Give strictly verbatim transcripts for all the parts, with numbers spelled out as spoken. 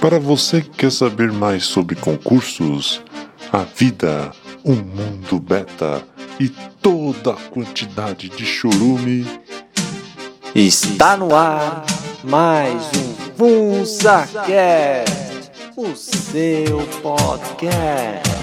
Para você que quer saber mais sobre concursos, a vida, o mundo beta e toda a quantidade de chorume, está no ar mais um FunsaCast, o seu podcast.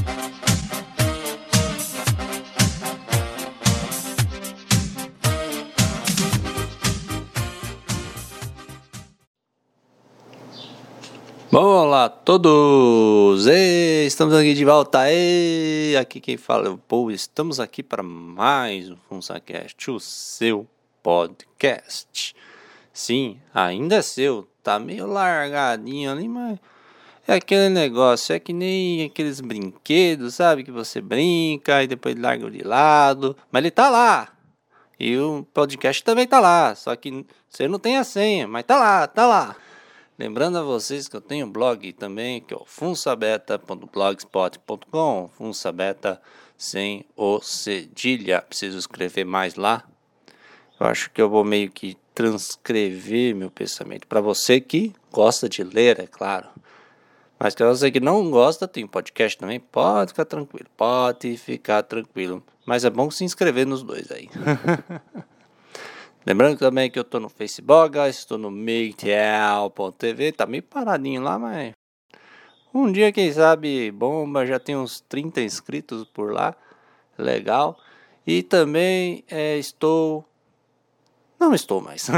Olá todos, Ei, estamos aqui de volta, Ei, aqui quem fala é o Paul, estamos aqui para mais um FunsaCast, o seu podcast. Sim, ainda é seu, tá meio largadinho ali, mas é aquele negócio, é que nem aqueles brinquedos, sabe, que você brinca e depois larga de lado, mas ele tá lá. E o podcast também tá lá, só que você não tem a senha, mas tá lá, tá lá. Lembrando a vocês que eu tenho um blog também, que é o funsabeta ponto blogspot ponto com, funsabeta sem o cedilha. Preciso escrever mais lá. Eu acho que eu vou meio que transcrever meu pensamento. Para você que gosta de ler, é claro. Mas para você que não gosta, tem podcast também, pode ficar tranquilo, pode ficar tranquilo. Mas é bom se inscrever nos dois aí. Lembrando também que eu tô no Facebook, estou no Meitel ponto T V, tá meio paradinho lá, mas um dia, quem sabe, bomba, já tem uns trinta inscritos por lá, legal. E também é, estou, não estou mais,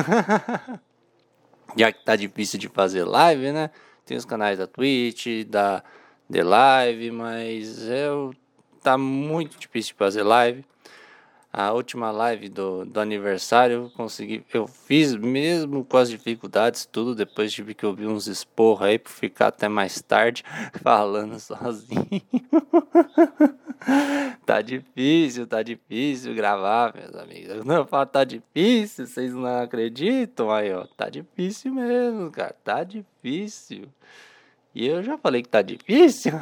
já que tá difícil de fazer live, né? Tem os canais da Twitch, da The Live, mas eu, tá muito difícil de fazer live. A última live do, do aniversário eu consegui, eu fiz mesmo com as dificuldades, tudo. Depois tive que ouvir uns esporros aí pra ficar até mais tarde falando sozinho. Tá difícil, tá difícil gravar, meus amigos. Eu não falo, tá difícil, vocês não acreditam aí, ó. Tá difícil mesmo, cara, tá difícil. E eu já falei que tá difícil.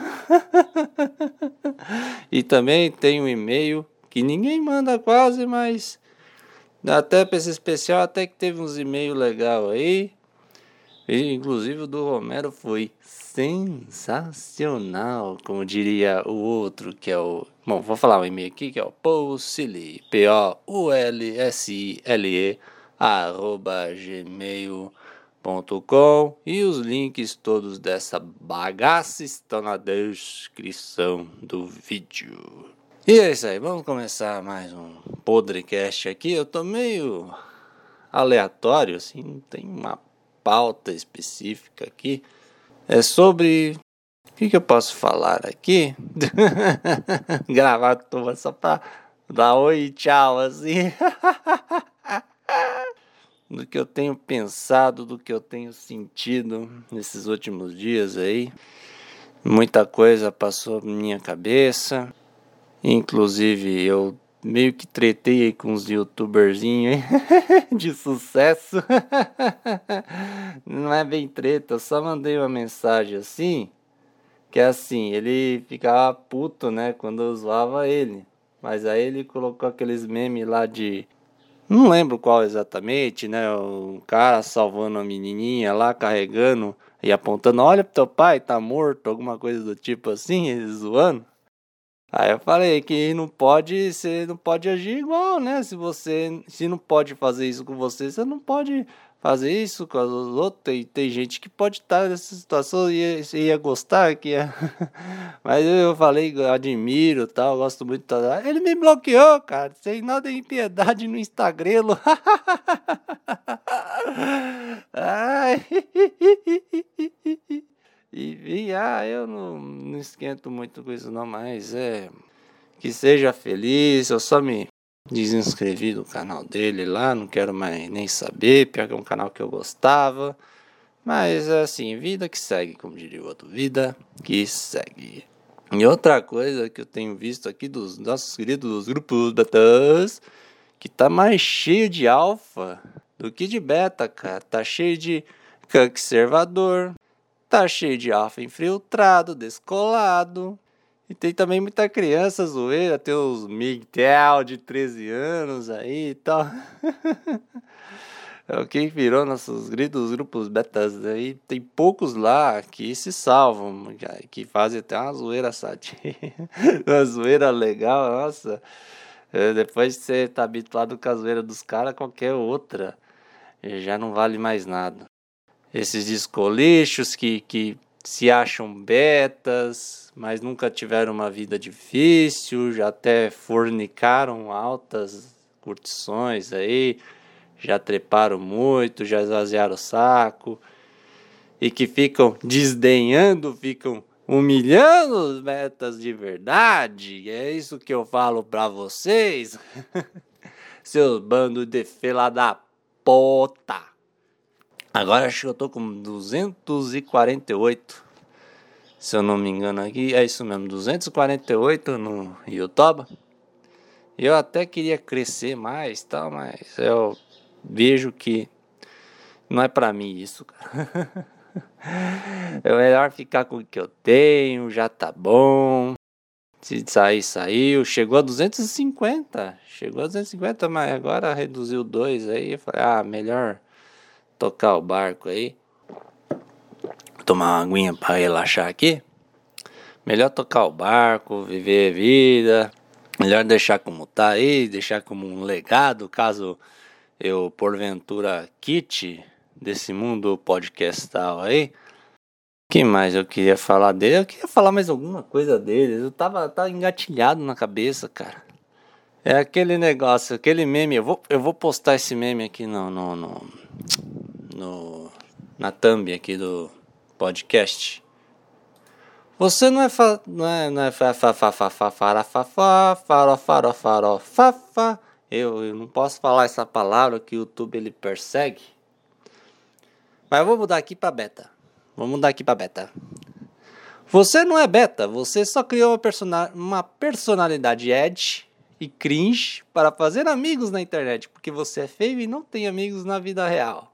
E também tem um e-mail que ninguém manda quase, mas até para esse especial até que teve uns e-mails legais aí. E, inclusive o do Romero foi sensacional, como diria o outro, que é o... Bom, vou falar o e-mail aqui, que é o Poulsile, P O U L S I L E, arroba gmail ponto com. E os links todos dessa bagaça estão na descrição do vídeo. E é isso aí, vamos começar mais um podcast aqui. Eu tô meio aleatório, assim, não tem uma pauta específica aqui. É sobre... O que, que eu posso falar aqui? Gravar turma só pra dar oi e tchau, assim. Do que eu tenho pensado, do que eu tenho sentido nesses últimos dias aí. Muita coisa passou na minha cabeça. Inclusive eu meio que tretei aí com uns youtuberzinhos de sucesso. Não é bem treta, eu só mandei uma mensagem assim, que é assim, ele ficava puto, né, quando eu zoava ele. Mas aí ele colocou aqueles memes lá de... Não lembro qual exatamente, né, o cara salvando a menininha lá, carregando e apontando, olha pro teu pai, tá morto, alguma coisa do tipo assim, ele zoando. Aí eu falei que não pode, você não pode agir igual, né? Se você se não pode fazer isso com você, você não pode fazer isso com os outros. Tem, tem gente que pode estar nessa situação e ia, ia gostar, que ia... Mas eu falei, eu admiro, tal, gosto muito. Tal. Ele me bloqueou, cara, sem nada de impiedade no Instagram. Ai. E, e ah, eu não, não esquento muito com isso não, mas é... Que seja feliz, eu só me desinscrevi do canal dele lá, não quero mais nem saber, pior que é um canal que eu gostava. Mas é assim, vida que segue, como diria o outro, vida que segue. E outra coisa que eu tenho visto aqui dos nossos queridos grupos betas, que tá mais cheio de alfa do que de beta, cara. Tá cheio de conservador. Tá cheio de alfa infiltrado, descolado. E tem também muita criança zoeira, tem os Miguel de treze anos aí e tal. É o que virou nossos gritos, grupos betas. Aí tem poucos lá que se salvam, que fazem até uma zoeira sadia, uma zoeira legal, nossa. Depois de você tá habituado com a zoeira dos caras, qualquer outra já não vale mais nada. Esses discolixos que, que se acham betas, mas nunca tiveram uma vida difícil, já até fornicaram altas curtições aí, já treparam muito, já esvaziaram o saco, e que ficam desdenhando, ficam humilhando os betas de verdade. É isso que eu falo pra vocês, seus bandos de fila da puta. Agora acho que eu tô com duzentos e quarenta e oito, se eu não me engano aqui, é isso mesmo, duzentos e quarenta e oito no YouTube. Eu até queria crescer mais, tal, mas eu vejo que não é pra mim isso, cara. É melhor ficar com o que eu tenho, já tá bom. Se sair, saiu. Chegou a duzentos e cinquenta. Chegou a duzentos e cinquenta, mas agora reduziu dois aí. Eu falei, ah, melhor tocar o barco aí. Tomar uma aguinha pra relaxar aqui. Melhor tocar o barco, viver a vida. Melhor deixar como tá aí, deixar como um legado, caso eu porventura quite desse mundo podcastal aí. Que mais eu queria falar dele? Eu queria falar mais alguma coisa dele. Eu tava, tava engatilhado na cabeça, cara. É aquele negócio, aquele meme. Eu vou, eu vou postar esse meme aqui no, no, no, no na thumb aqui do podcast. Você não é fa, não é, não é fa, fa, fa, fa, fa, fa, fa, fa, faro, faro, faro, fa, fa. Eu, eu não posso falar essa palavra que o YouTube ele persegue. Mas eu vou mudar aqui pra beta. Vou mudar aqui pra beta. Você não é beta, você só criou uma, persona- uma personalidade edgy e cringe para fazer amigos na internet, porque você é feio e não tem amigos na vida real.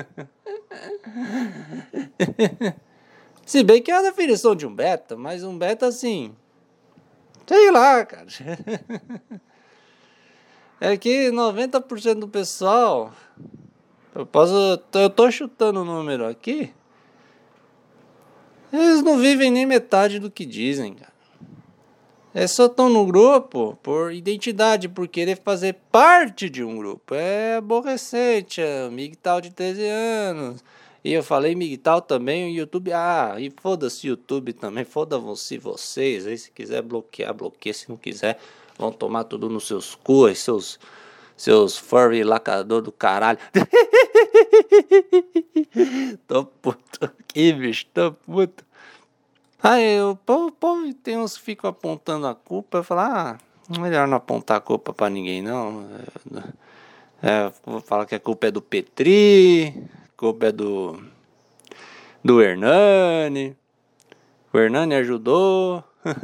Se bem que é a definição de um beta, mas um beta assim, sei lá, cara. É que noventa por cento do pessoal, eu posso, eu tô chutando o número aqui, eles não vivem nem metade do que dizem, cara. Eles só estão no grupo por identidade, por querer fazer parte de um grupo. É aborrecente, é migtal de treze anos. E eu falei migtal também, o YouTube... Ah, e foda-se o YouTube também, foda-se vocês. Aí se quiser bloquear, bloqueia. Se não quiser, vão tomar tudo nos seus cus, seus... Seus furry lacrador do caralho. Tô puto aqui, bicho, tô puto. Aí o povo, povo tem uns que ficam apontando a culpa. Eu falo, ah, melhor não apontar a culpa pra ninguém, não. É, vou falar que a culpa é do Petri, a culpa é do, do Hernani. O Hernani ajudou.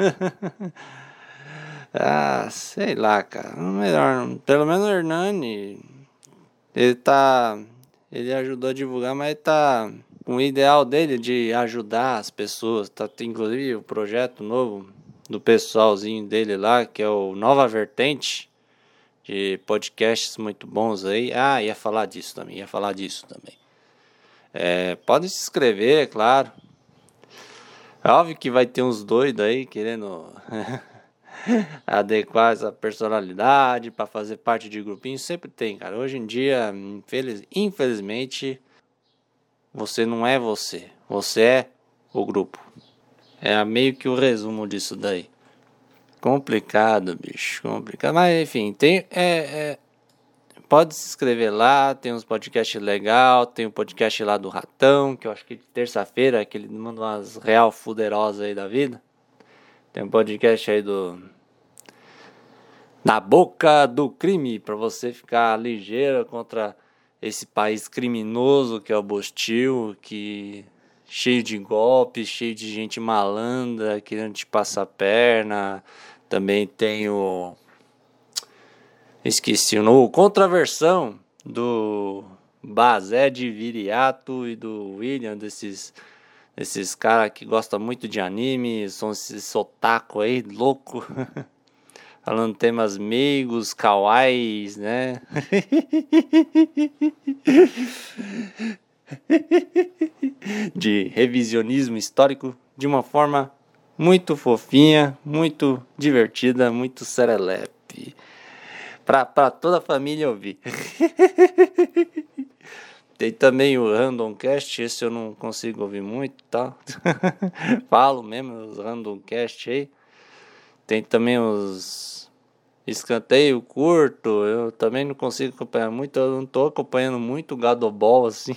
Ah, sei lá, cara. Melhor, pelo menos o Hernani, ele tá, ele ajudou a divulgar, mas ele tá com o ideal dele de ajudar as pessoas. Tá, tem inclusive o projeto novo do pessoalzinho dele lá, que é o Nova Vertente, de podcasts muito bons aí. Ah, ia falar disso também, ia falar disso também. É, pode se inscrever, é claro. É óbvio que vai ter uns doidos aí querendo adequar essa personalidade para fazer parte de grupinho. Sempre tem, cara. Hoje em dia, infeliz, infelizmente, você não é você. Você é o grupo. É meio que o resumo disso daí. Complicado, bicho. Complicado. Mas enfim, tem. É, é, pode se inscrever lá. Tem uns podcasts legais. Tem o um podcast lá do Ratão, que eu acho que terça-feira, que ele manda umas real fuderosas aí da vida. Tem um podcast aí do Na Boca do Crime, para você ficar ligeiro contra esse país criminoso que é o Bostil, que cheio de golpes, cheio de gente malandra querendo te passar a perna. Também tem o esqueci o nome, Contraversão do Bazé de Viriato e do William, desses esses caras que gostam muito de anime, são esses otaku aí, louco. falando temas meigos, kawaiis, né? De revisionismo histórico de uma forma muito fofinha, muito divertida, muito serelepe. Pra, pra toda a família ouvir. Tem também o Randomcast, esse eu não consigo ouvir muito, tá? Falo mesmo, os Randomcast aí. Tem também os escanteio curto, eu também não consigo acompanhar muito, eu não tô acompanhando muito o Gadobol assim.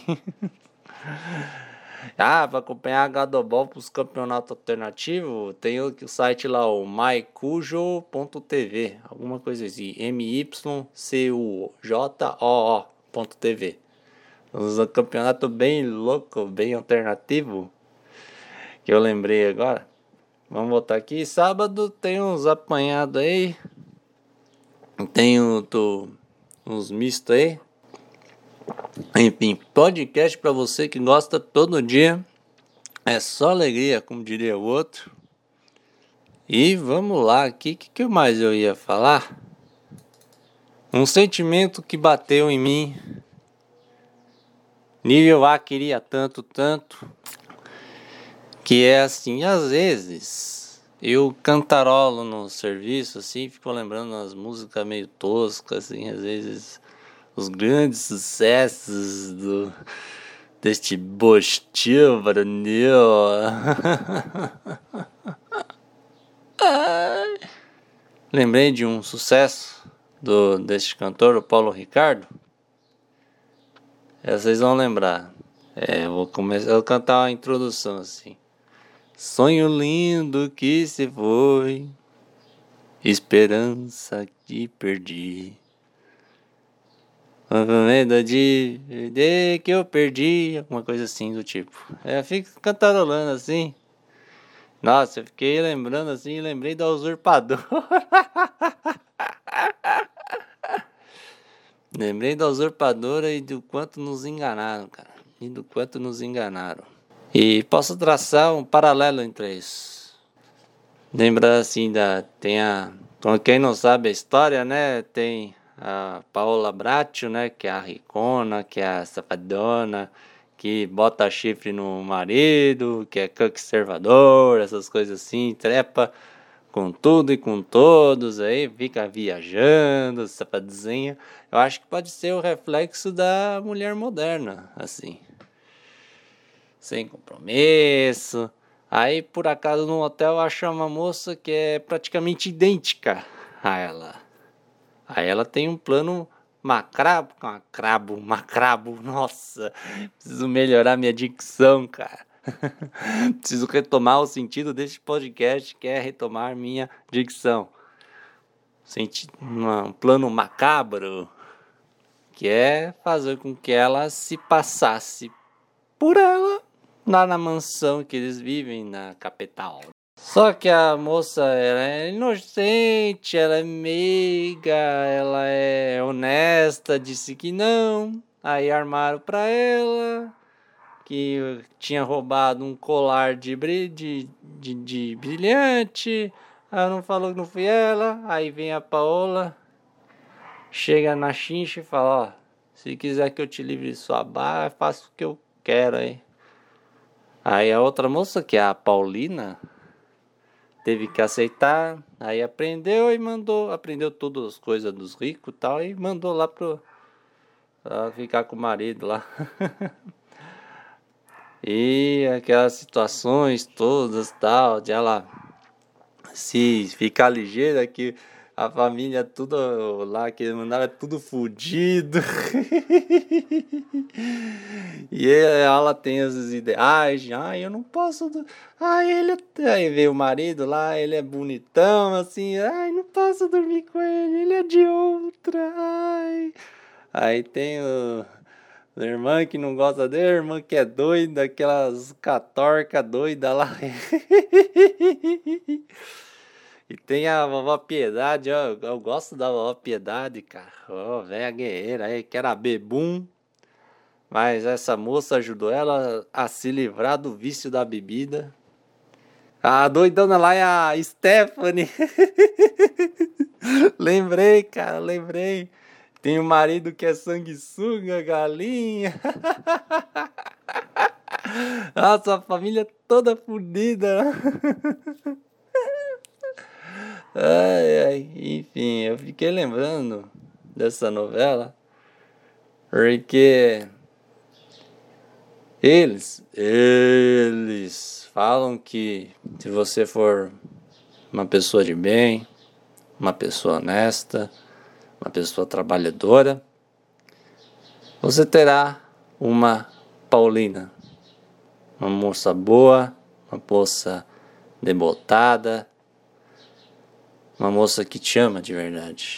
Ah, para acompanhar Gadobol para os campeonatos alternativos, tem o site lá, o mycujo ponto t v, alguma coisa assim, M Y C U J O O ponto T V. Um campeonato bem louco, bem alternativo, que eu lembrei agora. Vamos voltar aqui. Sábado tem uns apanhados aí. Tem um, tô, uns mistos aí. Enfim, podcast pra você que gosta todo dia. É só alegria, como diria o outro. E vamos lá aqui. O que, que mais eu ia falar? Um sentimento que bateu em mim. Nível A queria tanto, tanto. Que é assim, às vezes eu cantarolo no serviço, assim, fico lembrando as músicas meio toscas, assim, às vezes os grandes sucessos do, deste bostil varonil. Lembrei de um sucesso do, deste cantor, o Paulo Ricardo. É, vocês vão lembrar. É, eu vou começar a cantar a introdução assim. Sonho lindo que se foi, esperança que perdi, medo de, de que eu perdi, alguma coisa assim do tipo. É, fico cantarolando assim. Nossa, eu fiquei lembrando assim, lembrei da usurpadora. Lembrei da usurpadora e do quanto nos enganaram, cara. E do quanto nos enganaram. E posso traçar um paralelo entre isso. Lembra assim da... Tem a... Então, quem não sabe a história, né? Tem a Paola Bracho, né? Que é a ricona, que é a safadona, que bota chifre no marido, que é conservador, essas coisas assim, trepa com tudo e com todos, aí fica viajando, safadinha. Eu acho que pode ser o reflexo da mulher moderna, assim. Sem compromisso. Aí, por acaso, no hotel, acha uma moça que é praticamente idêntica a ela. Aí ela tem um plano macrabo, macrabo, macrabo. Nossa, preciso melhorar minha dicção, cara. Preciso retomar o sentido deste podcast, que é retomar minha dicção. Senti- um plano macabro, que é fazer com que ela se passasse por ela lá na mansão que eles vivem na capital. Só que a moça, ela é inocente, ela é meiga, ela é honesta, disse que não. Aí armaram pra ela que tinha roubado um colar de, de, de, de brilhante. Ela não falou que não foi ela. Aí vem a Paola, chega na chincha e fala, ó, se quiser que eu te livre sua barra, faço o que eu quero aí. Aí a outra moça, que é a Paulina, teve que aceitar, aí aprendeu e mandou, aprendeu todas as coisas dos ricos e tal, e mandou lá pro, pra ficar com o marido lá. E aquelas situações todas tal, de ela se ficar ligeira que a família tudo lá que eles mandaram é tudo fudido. E ela tem esses ideais, ai, eu não posso, ai, ele, aí veio o marido lá, ele é bonitão, assim, ai, não posso dormir com ele, ele é de outra, ai. Aí tem o, a irmã que não gosta dele, a irmã que é doida, aquelas catorca doida lá. E tem a vovó Piedade, ó, eu, eu gosto da vovó Piedade, cara, ó, velha guerreira aí, que era bebum. Mas essa moça ajudou ela a se livrar do vício da bebida. A doidona lá é a Stephanie. Lembrei, cara, lembrei. Tem um marido que é sanguessuga, galinha. Nossa, a família toda fodida. Ai, ai, enfim, eu fiquei lembrando dessa novela porque eles, eles falam que se você for uma pessoa de bem, uma pessoa honesta, uma pessoa trabalhadora, você terá uma Paulina, uma moça boa, uma moça devotada, uma moça que te ama de verdade.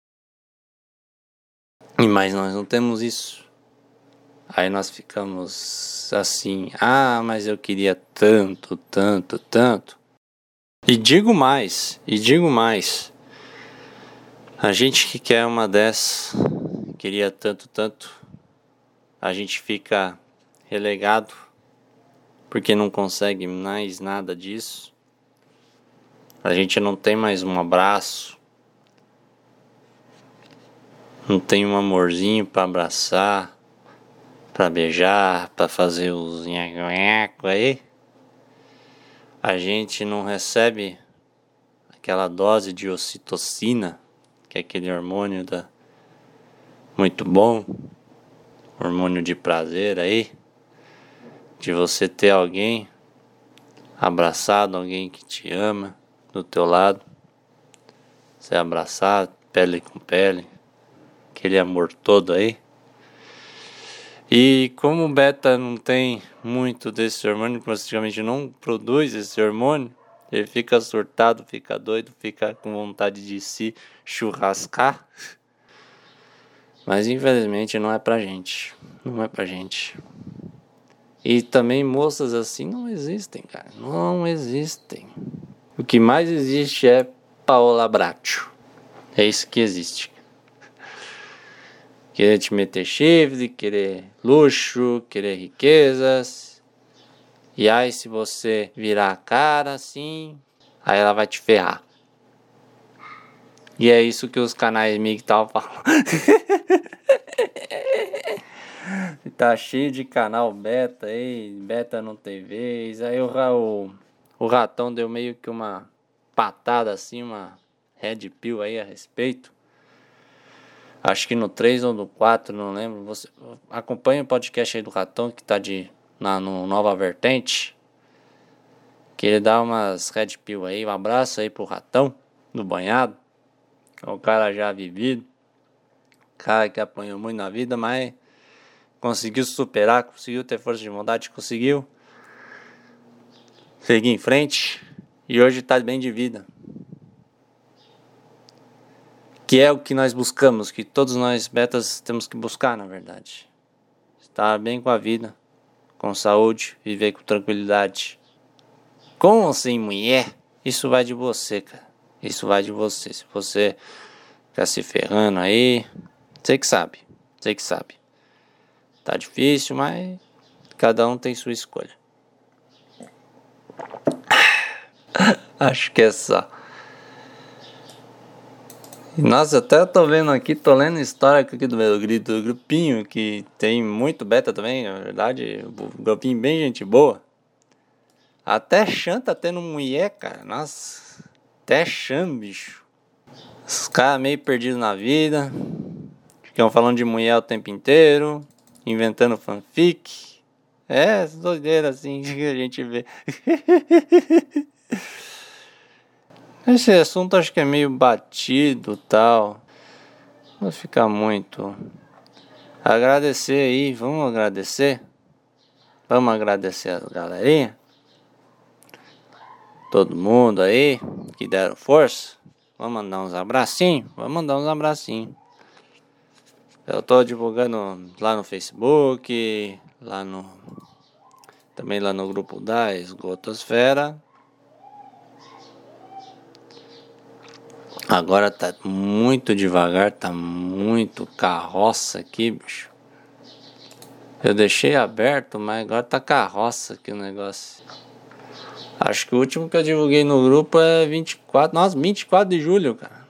E mas nós não temos isso. Aí nós ficamos assim, ah, mas eu queria tanto, tanto, tanto. E digo mais, e digo mais. A gente que quer uma dessas, queria tanto, tanto, a gente fica relegado porque não consegue mais nada disso. A gente não tem mais um abraço, não tem um amorzinho para abraçar, para beijar, para fazer os nhaco-nhaco aí. A gente não recebe aquela dose de ocitocina, que é aquele hormônio da... muito bom, hormônio de prazer aí, de você ter alguém abraçado, alguém que te ama do teu lado, ser abraçado, pele com pele, aquele amor todo aí. E como o beta não tem muito desse hormônio, praticamente não produz esse hormônio, ele fica surtado, fica doido, fica com vontade de se churrascar. Mas infelizmente não é pra gente, não é pra gente. E também moças assim não existem, cara, não existem. O que mais existe é Paola Bracho. É isso que existe. Querer te meter chifre, querer luxo, querer riquezas. E aí se você virar a cara assim, aí ela vai te ferrar. E é isso que os canais M I G estavam falando. Tá cheio de canal beta aí, beta não tem vez. Aí o, o, o ratão deu meio que uma patada assim, uma red pill aí a respeito. Acho que no três ou no quatro, não lembro. Você acompanha o podcast aí do Ratão, que tá de, na no Nova Vertente. Que ele dá umas red pill aí. Um abraço aí pro Ratão, do banhado. É um cara já vivido. Cara que apanhou muito na vida, mas conseguiu superar, conseguiu ter força de vontade, conseguiu seguir em frente. E hoje tá bem de vida. Que é o que nós buscamos, que todos nós betas temos que buscar, na verdade. Estar bem com a vida, com saúde, viver com tranquilidade. Com ou sem mulher, isso vai de você, cara. Isso vai de você. Se você tá se ferrando aí, você que sabe, você que sabe. Tá difícil, mas cada um tem sua escolha. Acho que é só. Nossa, até eu tô vendo aqui, tô lendo história aqui do meu grito, do grupinho, que tem muito beta também, na verdade, um grupinho bem gente boa. Até Xan tá tendo mulher, cara, nossa, até Xan, bicho. Os caras meio perdidos na vida, ficam falando de mulher o tempo inteiro, inventando fanfic. É, doideira assim que a gente vê. Esse assunto acho que é meio batido tal. Não vou ficar muito. Agradecer aí, vamos agradecer. Vamos agradecer a galerinha. Todo mundo aí que deram força. Vamos mandar uns abracinhos. Vamos mandar uns abracinhos. Eu tô divulgando lá no Facebook, lá no também lá no grupo da Esgotosfera. Agora tá muito devagar, tá muito carroça aqui, bicho. Eu deixei aberto, mas agora tá carroça aqui o negócio. Acho que o último que eu divulguei no grupo é vinte e quatro. Nossa, vinte e quatro de julho, cara.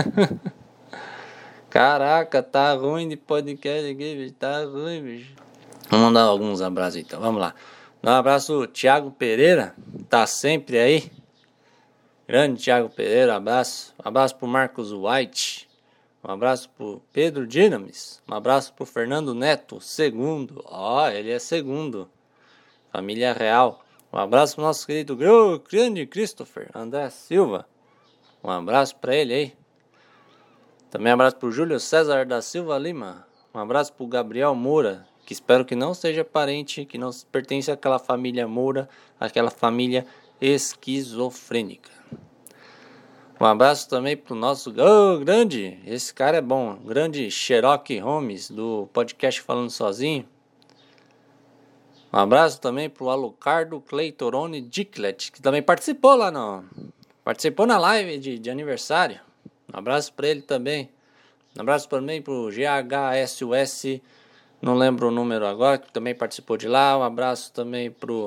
Caraca, tá ruim de podcast aqui, bicho. Tá ruim, bicho. Vamos mandar alguns abraços então. Vamos lá. Um abraço, Thiago Pereira. Tá sempre aí. Grande Thiago Pereira, abraço. Um abraço pro Marcos White. Um abraço pro Pedro Dinamis. Um abraço pro Fernando Neto, segundo. Ó, oh, ele é segundo. Família real. Um abraço pro nosso querido grande Christopher André Silva. Um abraço pra ele aí. Também um abraço pro Júlio César da Silva Lima. Um abraço pro Gabriel Moura, que espero que não seja parente, que não pertence àquela família Moura, aquela família esquizofrênica. Um abraço também pro nosso oh, grande, esse cara é bom, grande Sherlock Holmes, do podcast Falando Sozinho. Um abraço também pro Alucardo Cleitorone Diclet, que também participou lá no... Participou na live de, de aniversário. Um abraço pra ele também. Um abraço também pro G H S U S, não lembro o número agora, que também participou de lá. Um abraço também pro...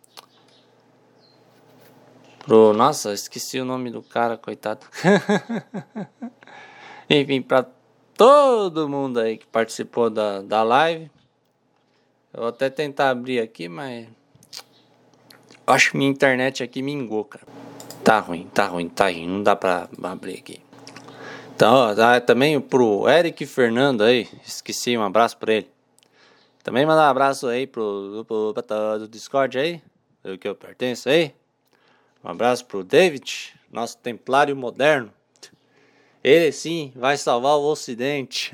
Pro... Nossa, esqueci o nome do cara, coitado. Enfim, pra todo mundo aí que participou da, da live. Eu vou até tentar abrir aqui, mas... Eu acho que minha internet aqui mingou, cara. Tá ruim, tá ruim, tá ruim. Não dá pra abrir aqui. Então, ó, também pro Eric Fernando aí. Esqueci, um abraço pra ele. Também mandar um abraço aí pro grupo do Discord aí. Do que eu pertenço aí. Um abraço pro David, nosso templário moderno. Ele sim vai salvar o Ocidente.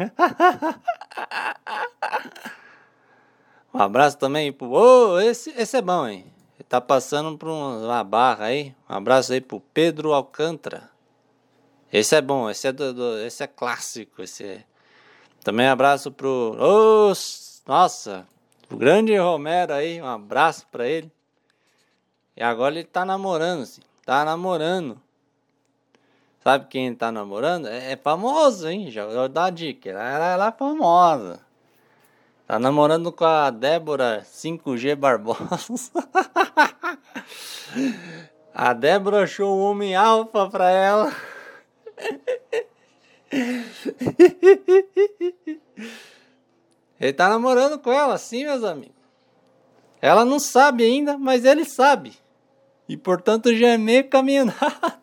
Um abraço também pro... Oh, esse, esse é bom, hein? Ele tá passando por uma barra aí. Um abraço aí pro Pedro Alcântara. Esse é bom, esse é, do, do, esse é clássico. Esse é... Também um abraço pro... Oh, nossa, o grande Romero aí. Um abraço pra ele. E agora ele tá namorando, assim. Tá namorando. Sabe quem ele tá namorando? É, é famoso, hein? Já vou dar a dica. Ela, ela é famosa. Tá namorando com a Débora cinco G Barbosa. A Débora achou um homem alfa pra ela. Ele tá namorando com ela, sim, meus amigos. Ela não sabe ainda, mas ele sabe. E portanto já é meio caminho andado.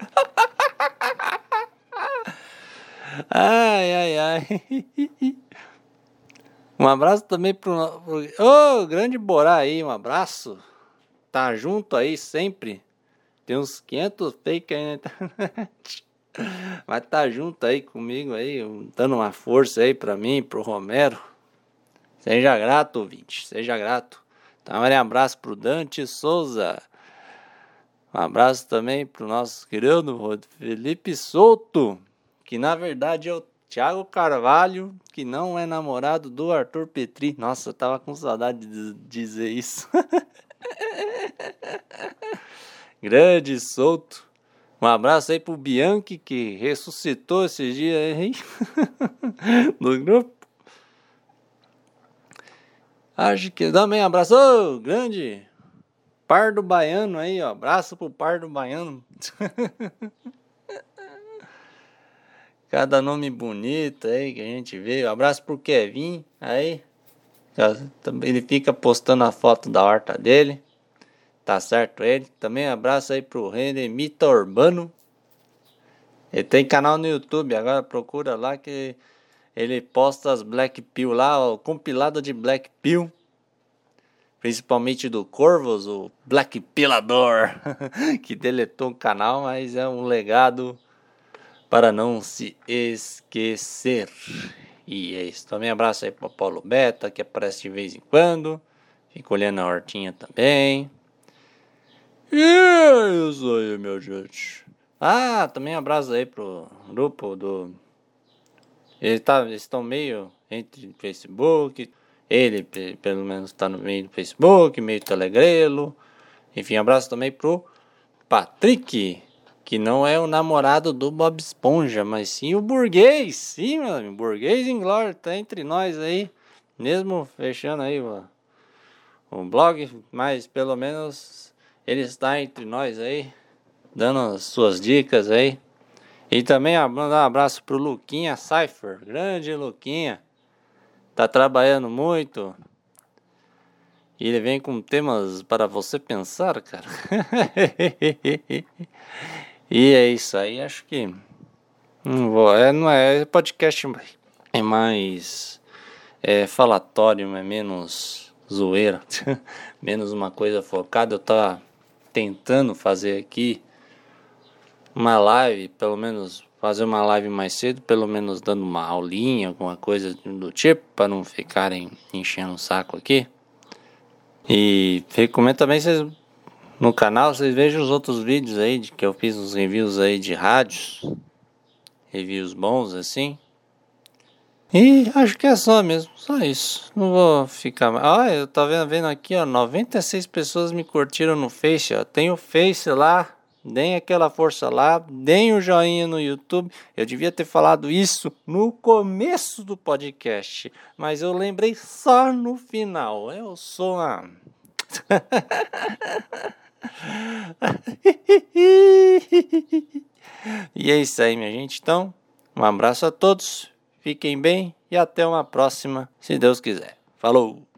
Ai, ai, ai. Um abraço também pro... Ô, oh, grande Borá aí, um abraço. Tá junto aí sempre. Tem uns quinhentos fake aí na internet. Mas tá junto aí comigo aí, dando uma força aí pra mim, pro Romero. Seja grato, ouvinte, seja grato. Então, um abraço pro Dante Souza. Um abraço também pro nosso querido Felipe Souto, que na verdade é o Thiago Carvalho, que não é namorado do Arthur Petri. Nossa, eu tava com saudade de dizer isso. Grande Souto. Um abraço aí pro Bianchi, que ressuscitou esses dias aí no grupo. Acho que também um abraço, oh, grande Pardo Baiano aí, ó. Abraço pro Pardo Baiano. Cada nome bonito aí que a gente vê. Um abraço pro Kevin aí. Ele fica postando a foto da horta dele. Tá certo ele. Também um abraço aí pro Renemita Urbano. Ele tem canal no YouTube. Agora procura lá que ele posta as Black Pill lá. O compilado de Black Pill. Principalmente do Corvus, o Black Pillador. Que deletou o canal, mas é um legado para não se esquecer. E é isso. Também abraço aí pro Paulo Beta, que aparece de vez em quando. Fica olhando a hortinha também. E é isso aí, meu gente. Ah, também abraço aí pro grupo do... Eles, tá, eles estão meio entre Facebook. Ele, pelo menos, está no meio do Facebook, meio Telegrelo. Enfim, abraço também pro Patrick, que não é o namorado do Bob Esponja, mas sim o burguês. Sim, meu amigo, burguês em glória, tá entre nós aí. Mesmo fechando aí o, o blog, mas pelo menos Ele está entre nós aí, dando as suas dicas aí. E também mandar um abraço pro Luquinha Cypher, grande Luquinha. Tá trabalhando muito. E ele vem com temas para você pensar, cara. E é isso aí, acho que não vou, é, não é podcast, é mais é, falatório, é menos zoeira, menos uma coisa focada. Eu tava tentando fazer aqui uma live, pelo menos fazer uma live mais cedo, pelo menos dando uma aulinha, alguma coisa do tipo, para não ficarem enchendo o saco aqui. E recomendo também vocês no canal, vocês vejam os outros vídeos aí de que eu fiz uns reviews aí de rádios, reviews bons assim. E acho que é só mesmo, só isso. Não vou ficar mais. Ah, eu tô vendo, vendo aqui, ó, noventa e seis pessoas me curtiram no Face, ó. Tem o Face lá, deem aquela força lá, deem o joinha no YouTube. Eu devia ter falado isso no começo do podcast, mas eu lembrei só no final. Eu sou uma... E é isso aí, minha gente. Então, um abraço a todos, fiquem bem e até uma próxima, se Deus quiser. Falou!